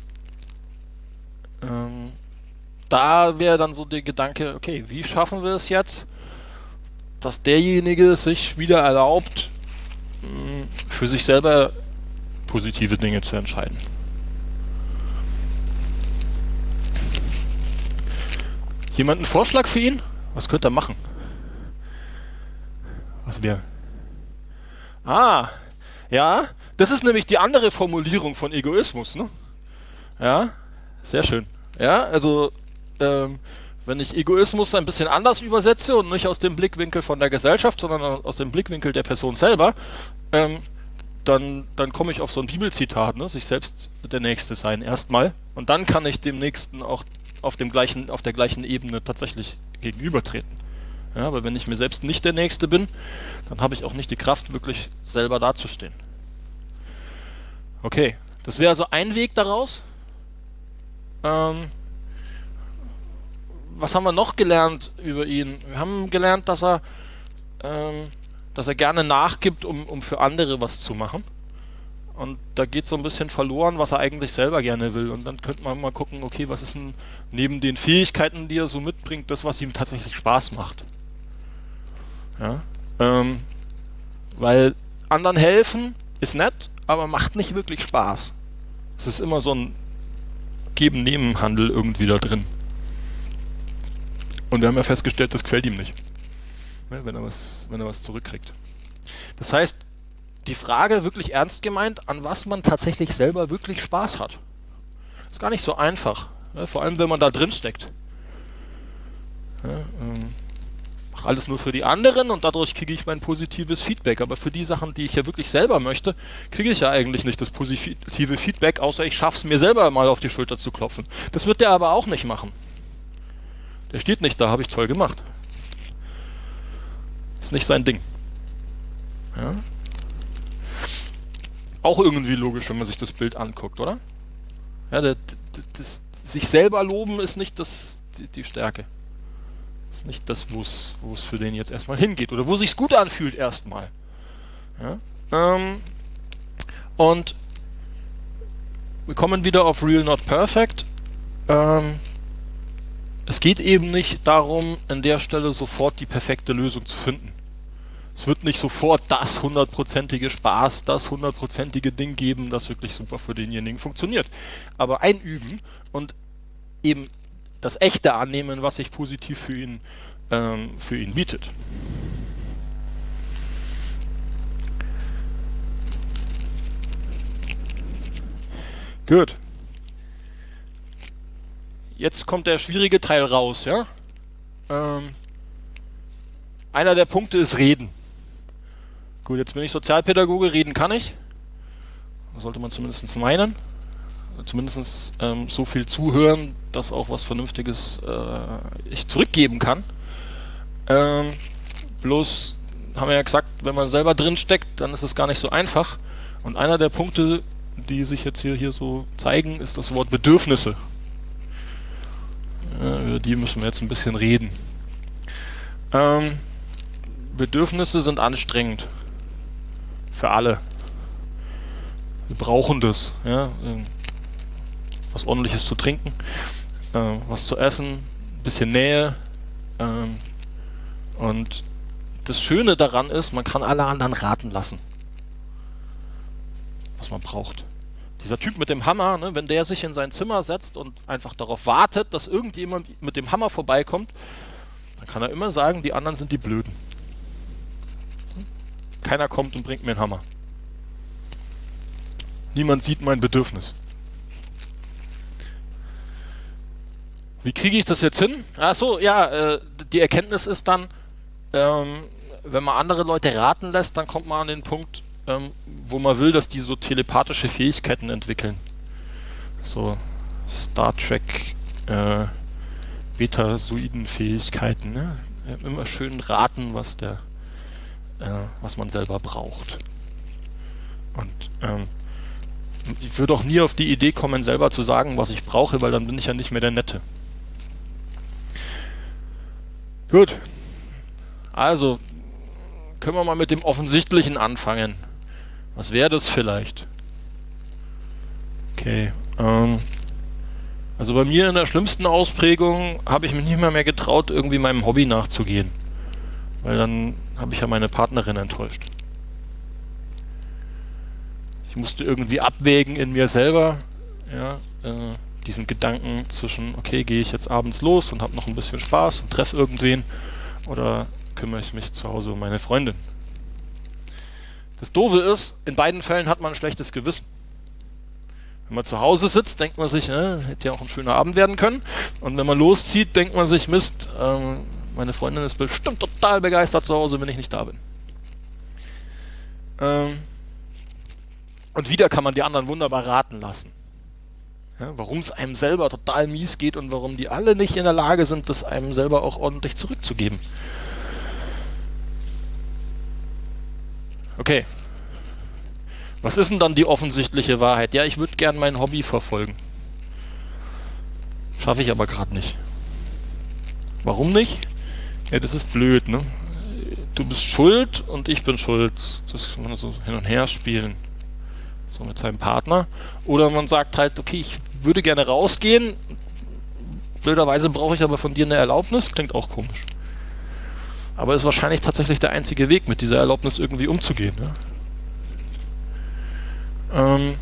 ähm, da wäre dann so der Gedanke, okay, wie schaffen wir es jetzt, dass derjenige sich wieder erlaubt, mh, für sich selber positive Dinge zu entscheiden. Jemand einen Vorschlag für ihn? Was könnte er machen? Was wäre? Ah, ja, Das ist nämlich die andere Formulierung von Egoismus, ne? Ja, sehr schön. Ja, also, ähm, wenn ich Egoismus ein bisschen anders übersetze und nicht aus dem Blickwinkel von der Gesellschaft, sondern aus dem Blickwinkel der Person selber, ähm, dann, dann komme ich auf so ein Bibelzitat, ne? Sich selbst der Nächste sein erstmal. Und dann kann ich dem Nächsten auch auf, dem gleichen, auf der gleichen Ebene tatsächlich gegenübertreten. Ja, aber wenn ich mir selbst nicht der Nächste bin, dann habe ich auch nicht die Kraft, wirklich selber dazustehen. Okay, das wäre also ein Weg daraus. Ähm, was haben wir noch gelernt über ihn? Wir haben gelernt, dass er, ähm, dass er gerne nachgibt, um, um für andere was zu machen. Und da geht so ein bisschen verloren, was er eigentlich selber gerne will. Und dann könnte man mal gucken, okay, was ist denn neben den Fähigkeiten, die er so mitbringt, das, was ihm tatsächlich Spaß macht. Ja, ähm, weil anderen helfen ist nett, aber macht nicht wirklich Spaß. Es ist immer so ein Geben-Nehmen-Handel irgendwie da drin. Und wir haben ja festgestellt, das gefällt ihm nicht, ja, wenn er was, wenn er was zurückkriegt. Das heißt, die Frage wirklich ernst gemeint, an was man tatsächlich selber wirklich Spaß hat. Ist gar nicht so einfach, ja, vor allem wenn man da drin steckt. Ja, ähm, mach alles nur für die anderen und dadurch kriege ich mein positives Feedback. Aber für die Sachen, die ich ja wirklich selber möchte, kriege ich ja eigentlich nicht das positive Feedback, außer ich schaffe es mir selber mal auf die Schulter zu klopfen. Das wird der aber auch nicht machen. Der steht nicht da, habe ich toll gemacht. Ist nicht sein Ding. Ja? Auch irgendwie logisch, wenn man sich das Bild anguckt, oder? Ja, das, das, das, sich selber loben ist nicht das, die, die Stärke. Ist nicht das, wo es für den jetzt erstmal hingeht oder wo sich's gut anfühlt erstmal. Ja? Ähm, und wir kommen wieder auf Real Not Perfect. Ähm, es geht eben nicht darum, an der Stelle sofort die perfekte Lösung zu finden. Es wird nicht sofort das hundertprozentige Spaß, das hundertprozentige Ding geben, das wirklich super für denjenigen funktioniert. Aber einüben und eben das Echte annehmen, was sich positiv für ihn, ähm, für ihn bietet. Gut. Jetzt kommt der schwierige Teil raus, ja? Ähm, einer der Punkte ist Reden. Gut, jetzt bin ich Sozialpädagoge, reden kann ich. Sollte man zumindest meinen. Zumindest ähm, so viel zuhören, dass auch was Vernünftiges äh, ich zurückgeben kann. Ähm, bloß haben wir ja gesagt, wenn man selber drin steckt, dann ist es gar nicht so einfach. Und einer der Punkte, die sich jetzt hier, hier so zeigen, ist das Wort Bedürfnisse. Ja, über die müssen wir jetzt ein bisschen reden. Ähm, Bedürfnisse sind anstrengend. Für alle. Wir brauchen das. Ja? Was Ordentliches zu trinken, äh, was zu essen, ein bisschen Nähe. Ähm, und das Schöne daran ist, man kann alle anderen raten lassen, was man braucht. Dieser Typ mit dem Hammer, ne, wenn der sich in sein Zimmer setzt und einfach darauf wartet, dass irgendjemand mit dem Hammer vorbeikommt, dann kann er immer sagen, die anderen sind die Blöden. Keiner kommt und bringt mir einen Hammer. Niemand sieht mein Bedürfnis. Wie kriege ich das jetzt hin? Ach so, ja, äh, die Erkenntnis ist dann, ähm, wenn man andere Leute raten lässt, dann kommt man an den Punkt, ähm, wo man will, dass die so telepathische Fähigkeiten entwickeln. So Star Trek äh, Betasoiden-Fähigkeiten. Ne? Immer schön raten, was der, äh, was man selber braucht. Und ähm, ich würde auch nie auf die Idee kommen, selber zu sagen, was ich brauche, weil dann bin ich ja nicht mehr der Nette. Gut. Also, können wir mal mit dem Offensichtlichen anfangen. Was wäre das vielleicht? Okay. Ähm, also bei mir in der schlimmsten Ausprägung habe ich mich nicht mehr, mehr getraut, irgendwie meinem Hobby nachzugehen. Weil dann habe ich ja meine Partnerin enttäuscht. Ich musste irgendwie abwägen in mir selber, ja, äh, diesen Gedanken zwischen, okay, gehe ich jetzt abends los und habe noch ein bisschen Spaß und treffe irgendwen oder kümmere ich mich zu Hause um meine Freundin. Das Doofe ist, in beiden Fällen hat man ein schlechtes Gewissen. Wenn man zu Hause sitzt, denkt man sich, äh, hätte ja auch ein schöner Abend werden können. Und wenn man loszieht, denkt man sich, Mist, ähm, meine Freundin ist bestimmt total begeistert zu Hause, wenn ich nicht da bin. Ähm, und wieder kann man die anderen wunderbar raten lassen. Ja, warum es einem selber total mies geht und warum die alle nicht in der Lage sind, das einem selber auch ordentlich zurückzugeben. Okay. Was ist denn dann die offensichtliche Wahrheit? Ja, ich würde gern mein Hobby verfolgen. Schaffe ich aber gerade nicht. Warum nicht? Ja, das ist blöd, ne? Du bist schuld und ich bin schuld. Das kann man so hin und her spielen. So mit seinem Partner. Oder man sagt halt, okay, ich würde gerne rausgehen. Blöderweise brauche ich aber von dir eine Erlaubnis. Klingt auch komisch. Aber ist wahrscheinlich tatsächlich der einzige Weg, mit dieser Erlaubnis irgendwie umzugehen. Ne? Ähm,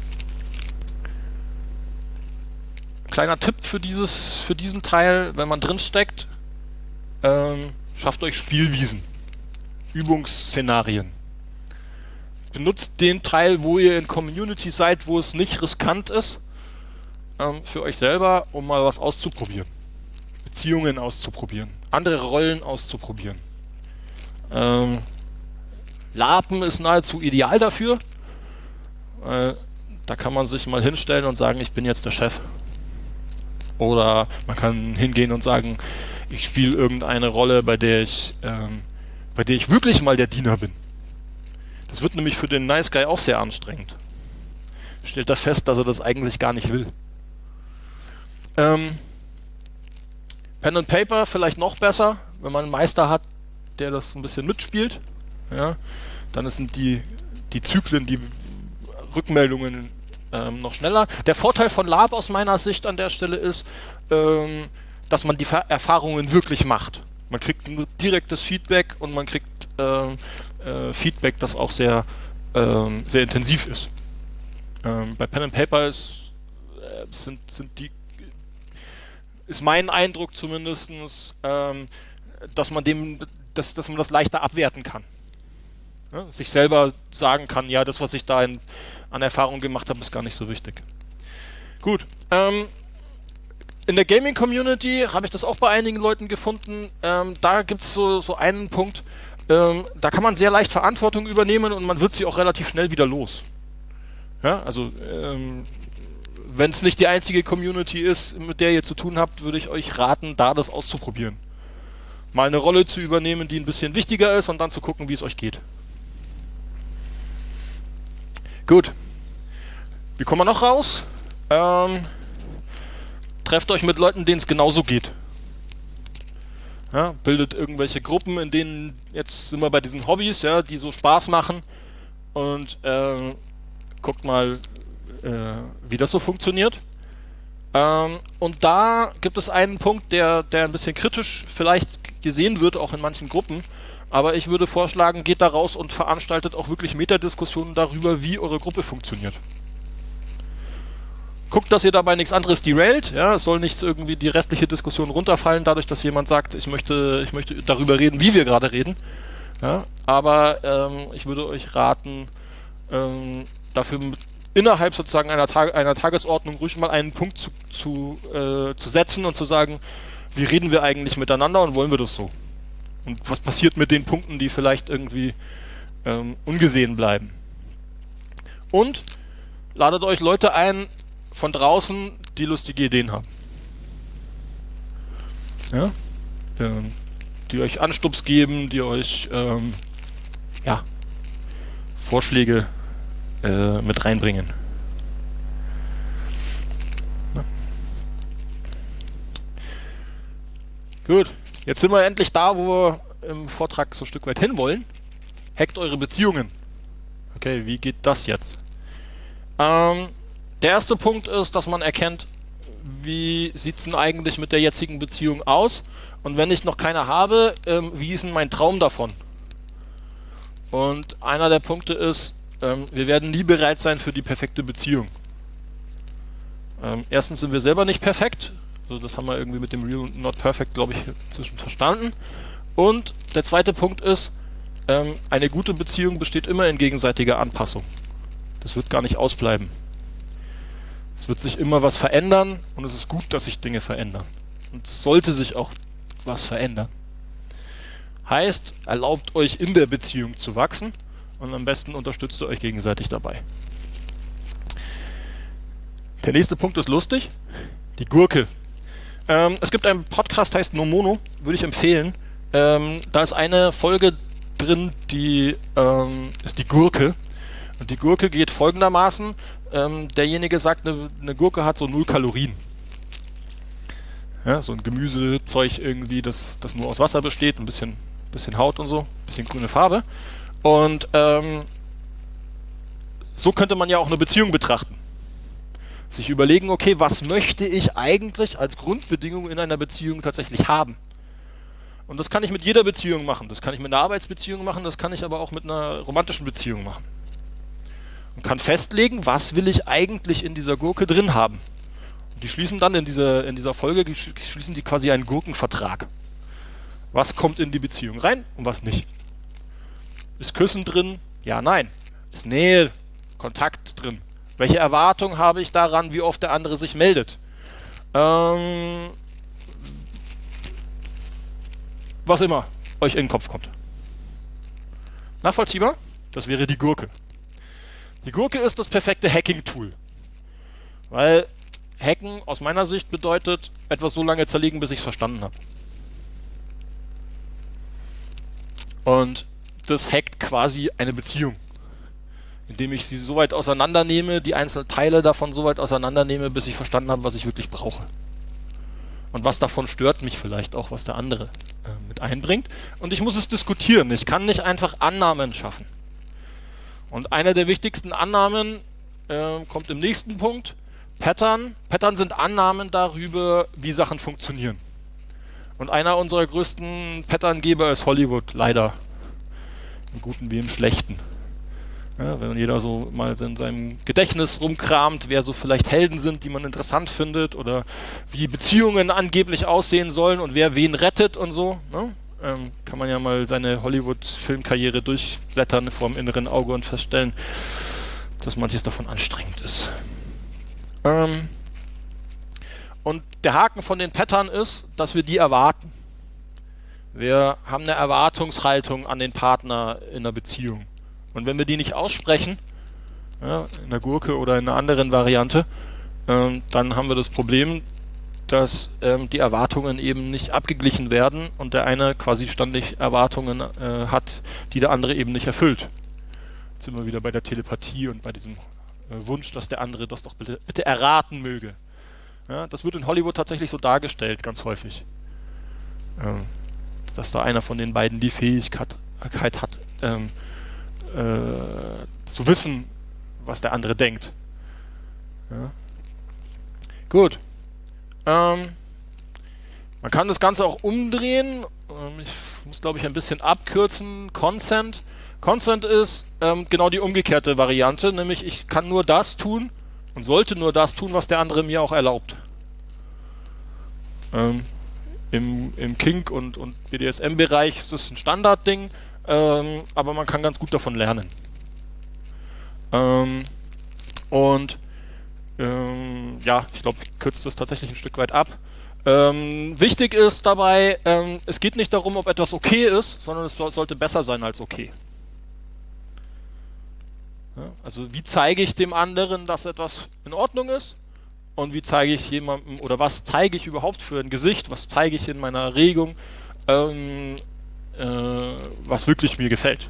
kleiner Tipp für dieses, für diesen Teil, wenn man drin steckt, ähm, schafft euch Spielwiesen, Übungsszenarien. Benutzt den Teil, wo ihr in Community seid, wo es nicht riskant ist, ähm, für euch selber, um mal was auszuprobieren. Beziehungen auszuprobieren, andere Rollen auszuprobieren. Ähm, LARPen ist nahezu ideal dafür. Äh, da kann man sich mal hinstellen und sagen, ich bin jetzt der Chef. Oder man kann hingehen und sagen, ich spiele irgendeine Rolle, bei der ich, ähm, bei der ich wirklich mal der Diener bin. Das wird nämlich für den Nice Guy auch sehr anstrengend. Stellt er fest, dass er das eigentlich gar nicht will. Ähm, Pen and Paper vielleicht noch besser, wenn man einen Meister hat, der das ein bisschen mitspielt. Ja, dann sind die, die Zyklen, die Rückmeldungen ähm, noch schneller. Der Vorteil von LARP aus meiner Sicht an der Stelle ist, ähm, dass man die Ver- Erfahrungen wirklich macht. Man kriegt nur direktes Feedback und man kriegt ähm, äh, Feedback, das auch sehr, ähm, sehr intensiv ist. Ähm, bei Pen and Paper ist, äh, sind, sind die ist mein Eindruck zumindest, ähm, dass man dem, dass, dass man das leichter abwerten kann. Ja, sich selber sagen kann, ja, das, was ich da in, an Erfahrung gemacht habe, ist gar nicht so wichtig. Gut. Ähm, in der Gaming-Community habe ich das auch bei einigen Leuten gefunden. Ähm, da gibt es so, so einen Punkt, ähm, da kann man sehr leicht Verantwortung übernehmen und man wird sie auch relativ schnell wieder los. Ja, also ähm, wenn es nicht die einzige Community ist, mit der ihr zu tun habt, würde ich euch raten, da das auszuprobieren. Mal eine Rolle zu übernehmen, die ein bisschen wichtiger ist und dann zu gucken, wie es euch geht. Gut. Wie kommen wir noch raus? Ähm, trefft euch mit Leuten, denen es genauso geht. Ja, bildet irgendwelche Gruppen, in denen, jetzt sind wir bei diesen Hobbys, ja, die so Spaß machen und ähm, guckt mal, äh, wie das so funktioniert. Ähm, und da gibt es einen Punkt, der, der ein bisschen kritisch vielleicht gesehen wird, auch in manchen Gruppen. Aber ich würde vorschlagen, geht da raus und veranstaltet auch wirklich Metadiskussionen darüber, wie eure Gruppe funktioniert. Guckt, dass ihr dabei nichts anderes derailt. Ja, es soll nicht irgendwie die restliche Diskussion runterfallen, dadurch, dass jemand sagt, ich möchte, ich möchte darüber reden, wie wir gerade reden. Ja, aber ähm, ich würde euch raten, ähm, dafür mit innerhalb sozusagen einer, Tag einer Tagesordnung ruhig mal einen Punkt zu, zu, äh, zu setzen und zu sagen, wie reden wir eigentlich miteinander und wollen wir das so? Und was passiert mit den Punkten, die vielleicht irgendwie ähm, ungesehen bleiben? Und ladet euch Leute ein von draußen, die lustige Ideen haben. Ja? Ähm, die euch Anstups geben, die euch ähm, ja, Vorschläge Äh, mit reinbringen. Ja. Gut, jetzt sind wir endlich da, wo wir im Vortrag so ein Stück weit hinwollen. Hackt eure Beziehungen. Okay, wie geht das jetzt? Ähm, der erste Punkt ist, dass man erkennt, wie sieht es denn eigentlich mit der jetzigen Beziehung aus? Und wenn ich noch keine habe, ähm, wie ist denn mein Traum davon? Und einer der Punkte ist, Ähm, wir werden nie bereit sein für die perfekte Beziehung. Ähm, erstens sind wir selber nicht perfekt. Also das haben wir irgendwie mit dem Real und Not Perfect, glaube ich, inzwischen verstanden. Und der zweite Punkt ist, ähm, eine gute Beziehung besteht immer in gegenseitiger Anpassung. Das wird gar nicht ausbleiben. Es wird sich immer was verändern und es ist gut, dass sich Dinge verändern. Und es sollte sich auch was verändern. Heißt, erlaubt euch in der Beziehung zu wachsen und am besten unterstützt ihr euch gegenseitig dabei. Der nächste Punkt ist lustig. Die Gurke. Ähm, es gibt einen Podcast, heißt No Mono, würde ich empfehlen. Ähm, da ist eine Folge drin, die ähm, ist die Gurke. Und die Gurke geht folgendermaßen. Ähm, derjenige sagt, eine, eine Gurke hat so null Kalorien. Ja, so ein Gemüsezeug irgendwie, das, das nur aus Wasser besteht, ein bisschen, bisschen Haut und so, ein bisschen grüne Farbe. Und ähm, so könnte man ja auch eine Beziehung betrachten. Sich überlegen, okay, was möchte ich eigentlich als Grundbedingung in einer Beziehung tatsächlich haben? Und das kann ich mit jeder Beziehung machen. Das kann ich mit einer Arbeitsbeziehung machen, das kann ich aber auch mit einer romantischen Beziehung machen. Und kann festlegen, was will ich eigentlich in dieser Gurke drin haben. Und die schließen dann in dieser, in dieser Folge, die schließen die quasi einen Gurkenvertrag. Was kommt in die Beziehung rein und was nicht? Ist Küssen drin? Ja, nein. Ist Nähe, Kontakt drin? Welche Erwartung habe ich daran, wie oft der andere sich meldet? Ähm, was immer euch in den Kopf kommt. Nachvollziehbar? Das wäre die Gurke. Die Gurke ist das perfekte Hacking-Tool. Weil Hacken aus meiner Sicht bedeutet, etwas so lange zerlegen, bis ich es verstanden habe. Und das hackt quasi eine Beziehung. Indem ich sie so weit auseinandernehme, die einzelnen Teile davon so weit auseinandernehme, bis ich verstanden habe, was ich wirklich brauche. Und was davon stört mich vielleicht auch, was der andere äh, mit einbringt. Und ich muss es diskutieren. Ich kann nicht einfach Annahmen schaffen. Und eine der wichtigsten Annahmen äh, kommt im nächsten Punkt. Pattern. Pattern sind Annahmen darüber, wie Sachen funktionieren. Und einer unserer größten Patterngeber ist Hollywood, leider. Im Guten wie im Schlechten. Ja, wenn jeder so mal in seinem Gedächtnis rumkramt, wer so vielleicht Helden sind, die man interessant findet oder wie Beziehungen angeblich aussehen sollen und wer wen rettet und so, ne? ähm, kann man ja mal seine Hollywood-Filmkarriere durchblättern vor dem inneren Auge und feststellen, dass manches davon anstrengend ist. Ähm, und der Haken von den Pattern ist, dass wir die erwarten. Wir haben eine Erwartungshaltung an den Partner in der Beziehung. Und wenn wir die nicht aussprechen, ja, in der Gurke oder in einer anderen Variante, ähm, dann haben wir das Problem, dass ähm, die Erwartungen eben nicht abgeglichen werden und der eine quasi ständig Erwartungen äh, hat, die der andere eben nicht erfüllt. Jetzt sind wir wieder bei der Telepathie und bei diesem äh, Wunsch, dass der andere das doch bitte, bitte erraten möge. Ja, das wird in Hollywood tatsächlich so dargestellt, ganz häufig. Ähm, dass da einer von den beiden die Fähigkeit hat, ähm, Äh, zu wissen, was der andere denkt. Ja. Gut. Ähm, man kann das Ganze auch umdrehen. Ähm, ich muss, glaube ich, ein bisschen abkürzen. Consent. Consent ist ähm, genau die umgekehrte Variante, nämlich ich kann nur das tun und sollte nur das tun, was der andere mir auch erlaubt. Ähm, im, im Kink- und, und B D S M-Bereich ist das ein Standardding. Ähm, aber man kann ganz gut davon lernen. Ähm, und ähm, ja, ich glaube, ich kürze das tatsächlich ein Stück weit ab. Ähm, wichtig ist dabei, ähm, es geht nicht darum, ob etwas okay ist, sondern es sollte besser sein als okay. Ja, also wie zeige ich dem anderen, dass etwas in Ordnung ist? Und wie zeige ich jemandem, oder was zeige ich überhaupt für ein Gesicht, was zeige ich in meiner Regung, ähm, Äh, was wirklich mir gefällt.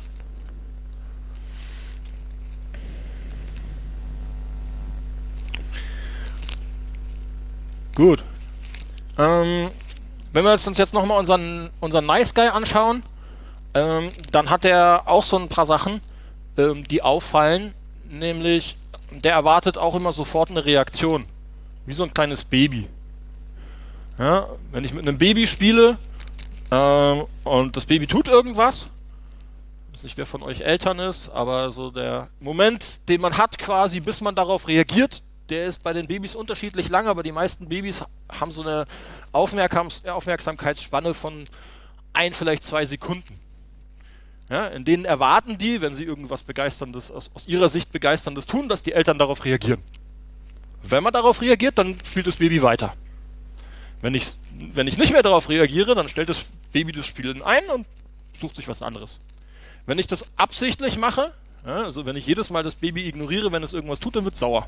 Gut. Ähm, wenn wir uns jetzt nochmal unseren, unseren Nice Guy anschauen, ähm, dann hat er auch so ein paar Sachen, ähm, die auffallen, nämlich der erwartet auch immer sofort eine Reaktion. Wie so ein kleines Baby. Ja, wenn ich mit einem Baby spiele, Ähm, und das Baby tut irgendwas. Ich weiß nicht, wer von euch Eltern ist, aber so der Moment, den man hat quasi, bis man darauf reagiert, der ist bei den Babys unterschiedlich lang, aber die meisten Babys haben so eine Aufmerksams- Aufmerksamkeitsspanne von ein, vielleicht zwei Sekunden. Ja, in denen erwarten die, wenn sie irgendwas Begeisterndes, aus, aus ihrer Sicht Begeisterndes tun, dass die Eltern darauf reagieren. Wenn man darauf reagiert, dann spielt das Baby weiter. Wenn ich, wenn ich nicht mehr darauf reagiere, dann stellt das Baby das Spielen ein und sucht sich was anderes. Wenn ich das absichtlich mache, ja, also wenn ich jedes Mal das Baby ignoriere, wenn es irgendwas tut, dann wird es sauer.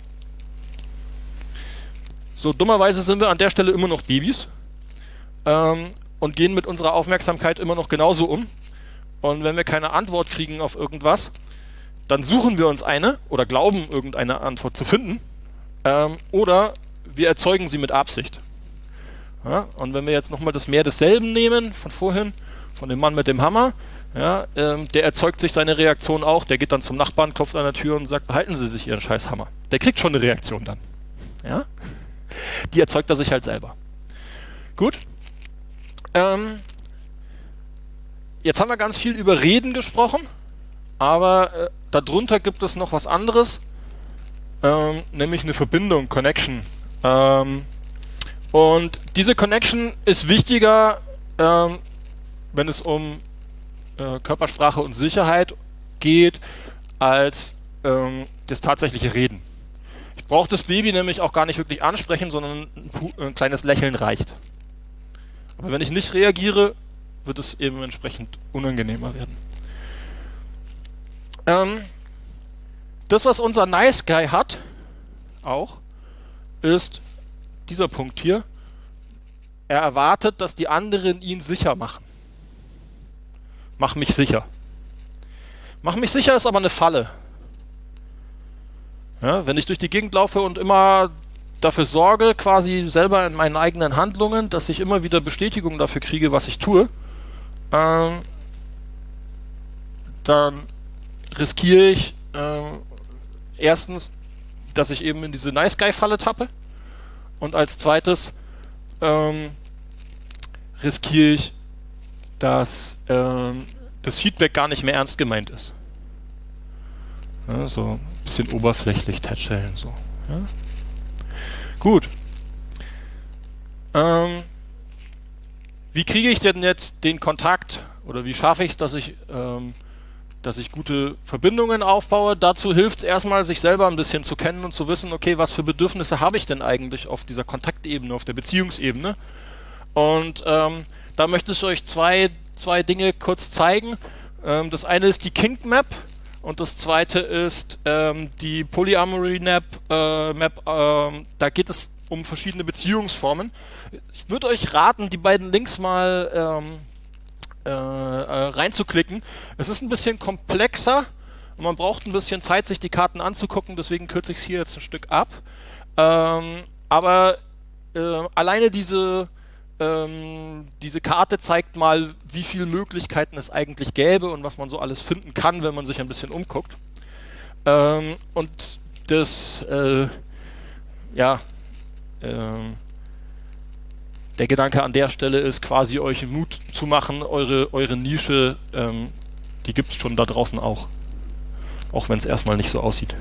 So, dummerweise sind wir an der Stelle immer noch Babys ähm, und gehen mit unserer Aufmerksamkeit immer noch genauso um. Und wenn wir keine Antwort kriegen auf irgendwas, dann suchen wir uns eine oder glauben, irgendeine Antwort zu finden. Ähm, oder wir erzeugen sie mit Absicht. Ja, und wenn wir jetzt nochmal das Mehr desselben nehmen, von vorhin, von dem Mann mit dem Hammer, ja, ähm, der erzeugt sich seine Reaktion auch, der geht dann zum Nachbarn, klopft an der Tür und sagt, behalten Sie sich Ihren scheiß Hammer. Der kriegt schon eine Reaktion dann. Ja? Die erzeugt er sich halt selber. Gut. Ähm, jetzt haben wir ganz viel über Reden gesprochen, aber äh, darunter gibt es noch was anderes, ähm, nämlich eine Verbindung, Connection. Ähm, und diese Connection ist wichtiger, ähm, wenn es um äh, Körpersprache und Sicherheit geht, als ähm, das tatsächliche Reden. Ich brauche das Baby nämlich auch gar nicht wirklich ansprechen, sondern ein, ein kleines Lächeln reicht. Aber wenn ich nicht reagiere, wird es eben entsprechend unangenehmer werden. Ähm, das, was unser Nice Guy hat, auch, ist dieser Punkt hier. Er erwartet, dass die anderen ihn sicher machen. Mach mich sicher. Mach mich sicher ist aber eine Falle. Ja, wenn ich durch die Gegend laufe und immer dafür sorge, quasi selber in meinen eigenen Handlungen, dass ich immer wieder Bestätigung dafür kriege, was ich tue, ähm, dann riskiere ich ähm, erstens, dass ich eben in diese Nice Guy Falle tappe, und als zweites ähm, riskiere ich, dass ähm, das Feedback gar nicht mehr ernst gemeint ist. Ja, so ein bisschen oberflächlich tätscheln, so. Ja. Gut. Ähm, wie kriege ich denn jetzt den Kontakt, oder wie schaffe ich es, dass ich ähm, dass ich gute Verbindungen aufbaue? Dazu hilft es erstmal, sich selber ein bisschen zu kennen und zu wissen, okay, was für Bedürfnisse habe ich denn eigentlich auf dieser Kontaktebene, auf der Beziehungsebene? Und ähm, da möchte ich euch zwei, zwei Dinge kurz zeigen. Ähm, das eine ist die Kink Map und das zweite ist ähm, die Polyamory Map. Äh, Map ähm, da geht es um verschiedene Beziehungsformen. Ich würde euch raten, die beiden Links mal ähm, Äh, äh, reinzuklicken. Es ist ein bisschen komplexer und man braucht ein bisschen Zeit, sich die Karten anzugucken, deswegen kürze ich es hier jetzt ein Stück ab. Ähm, aber äh, alleine diese, ähm, diese Karte zeigt mal, wie viele Möglichkeiten es eigentlich gäbe und was man so alles finden kann, wenn man sich ein bisschen umguckt. Ähm, und das, äh, ja, ähm, der Gedanke an der Stelle ist quasi, euch Mut zu machen, eure, eure Nische, ähm, die gibt es schon da draußen auch. Auch wenn es erstmal nicht so aussieht.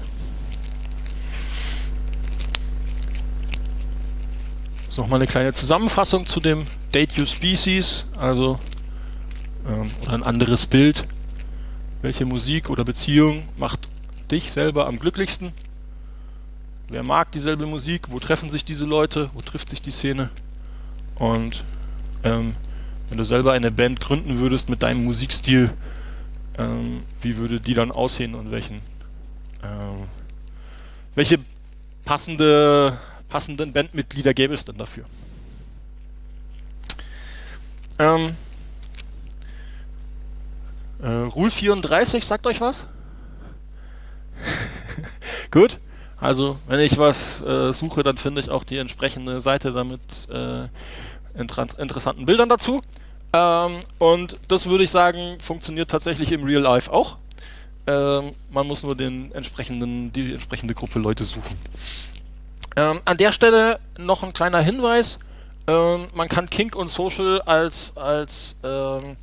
So, nochmal eine kleine Zusammenfassung zu dem Date Your Species, also ähm, oder ein anderes Bild. Welche Musik oder Beziehung macht dich selber am glücklichsten? Wer mag dieselbe Musik? Wo treffen sich diese Leute? Wo trifft sich die Szene? Und ähm, wenn du selber eine Band gründen würdest mit deinem Musikstil, ähm, wie würde die dann aussehen und welchen, ähm, welche passende, passenden Bandmitglieder gäbe es denn dafür? Ähm, äh, Rule vierunddreißig, sagt euch was? Gut. Also, wenn ich was äh, suche, dann finde ich auch die entsprechende Seite damit äh, inter interessanten Bildern dazu. Ähm, und das würde ich sagen, funktioniert tatsächlich im Real Life auch. Ähm, man muss nur den entsprechenden, die entsprechende Gruppe Leute suchen. Ähm, an der Stelle noch ein kleiner Hinweis. Ähm, man kann Kink und Social als, als, ähm,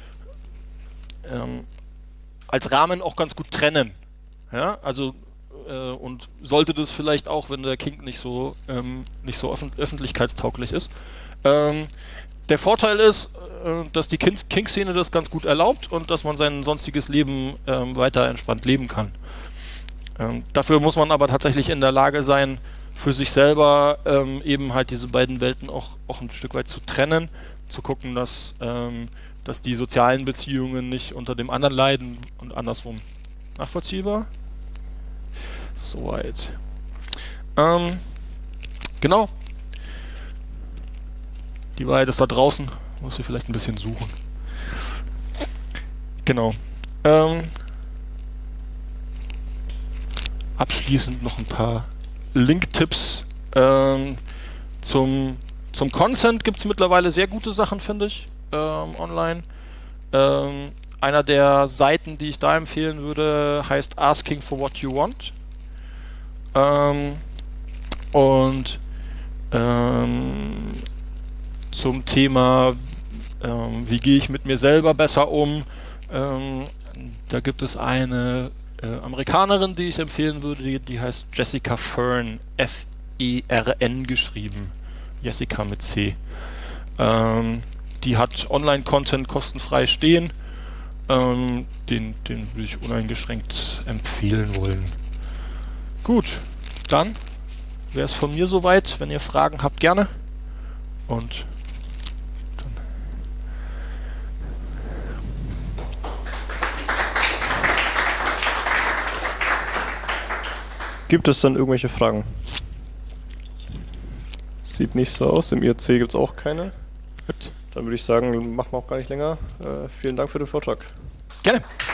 ähm, als Rahmen auch ganz gut trennen. Ja, also und sollte das vielleicht auch, wenn der Kink nicht so ähm, nicht so öffn öffentlichkeitstauglich ist. Ähm, der Vorteil ist, äh, dass die King- King-Szene das ganz gut erlaubt und dass man sein sonstiges Leben ähm, weiter entspannt leben kann. Ähm, dafür muss man aber tatsächlich in der Lage sein, für sich selber ähm, eben halt diese beiden Welten auch, auch ein Stück weit zu trennen, zu gucken, dass, ähm, dass die sozialen Beziehungen nicht unter dem anderen leiden und andersrum. Nachvollziehbar? Soweit. Ähm, genau. Die Wahrheit ist da draußen. Muss sie vielleicht ein bisschen suchen. Genau. Ähm, abschließend noch ein paar Link-Tipps. Ähm, zum, zum Consent gibt es mittlerweile sehr gute Sachen, finde ich, ähm, online. Ähm, einer der Seiten, die ich da empfehlen würde, heißt Asking for What You Want. Ähm, und ähm, zum Thema, ähm, wie gehe ich mit mir selber besser um, ähm, da gibt es eine äh, Amerikanerin, die ich empfehlen würde, die, die heißt Jessica Fern, F E R N geschrieben, Jessica mit C. Ähm, die hat Online-Content kostenfrei stehen, ähm, den, den würde ich uneingeschränkt empfehlen wollen. Gut, dann wäre es von mir soweit. Wenn ihr Fragen habt, gerne. Und dann. Gibt es dann irgendwelche Fragen? Sieht nicht so aus. Im I R C gibt es auch keine. Gut. Dann würde ich sagen, machen wir auch gar nicht länger. Äh, vielen Dank für den Vortrag. Gerne.